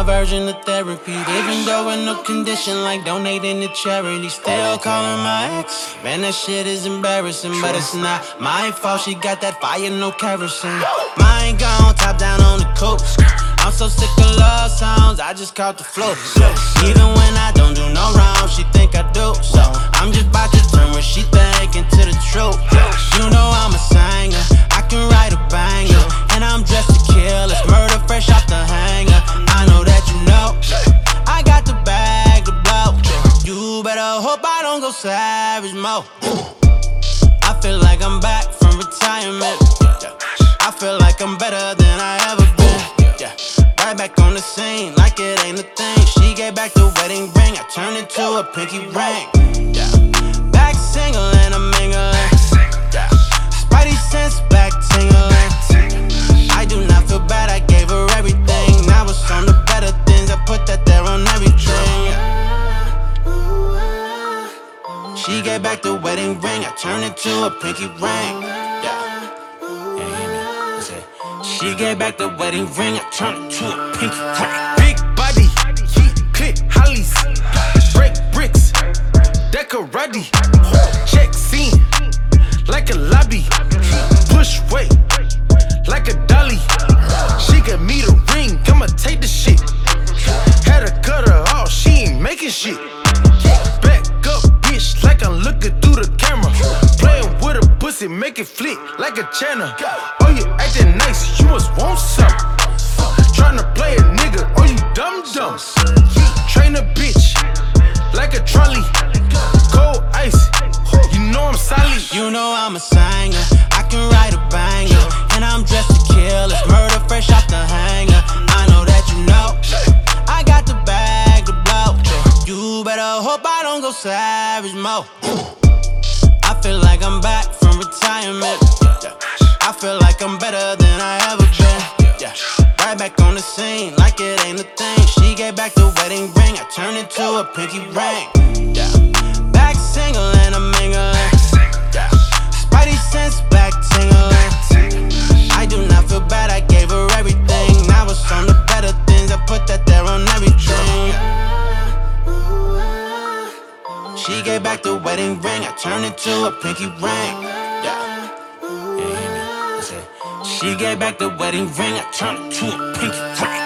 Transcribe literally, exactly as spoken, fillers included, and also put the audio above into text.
version of therapy. Even though in no condition like donating to charity. Still calling my ex. Man, that shit is embarrassing, but it's not my fault. She got that fire, no kerosene. Mine gone, top down on the coupe. I'm so sick of love songs, I just caught the flow. Even when I don't do no wrong, she think I do. So I'm just about to turn what she think into the truth. You know I'm a singer, I can write a banger, and I'm dressed to kill. It's murder fresh off the hanger. I know that you know I got the bag to blow. You better hope I don't go savage mode. I feel like I'm back from retirement. I feel like I'm better than I ever been. Right back on the scene, like it ain't a thing. She gave back the wedding ring, I turned it to a pinky ring. Yeah. Back single and I'm mingling. Yeah. Spidey sense back tingling. I do not feel bad, I gave her everything. Now it's on the better things, I put that there on everything. She gave back the wedding ring, I turned it to a pinky ring. She gave back the wedding ring, I turned it to a pinky ring. Big body, heat, click, hollies, break bricks, decorati, check scene, like a lobby, push weight, like a dolly. She gave me the ring, I'ma take the shit. Had to cut her off, she ain't making shit. Back up, bitch, like I'm looking through the camera. Playing with a pussy, make it flick like a channel. Oh, you acting nice, you must want some. Tryna play a nigga, oh you dumb dumb. Train a bitch like a trolley. Cold ice, you know I'm solid. You know I'm a singer, I can write a banger, and I'm dressed to kill. It's murder fresh off the hanger. I know that you know I got the bag to blow. You better hope I don't go savage mode. I feel like I'm back from retirement. I feel like I'm better than I ever been. Yeah. Right back on the scene, like it ain't a thing. She gave back the wedding ring, I turned it to a pinky ring. Yeah. Back single and I'm mingling. Yeah. Spidey sense back tingling. I do not feel bad, I gave her everything. Now it's on the better things, I put that there on everything. She gave back the wedding ring, I turned it to a pinky ring. Yeah. She gave back the wedding ring, I turned it to a pinky ring.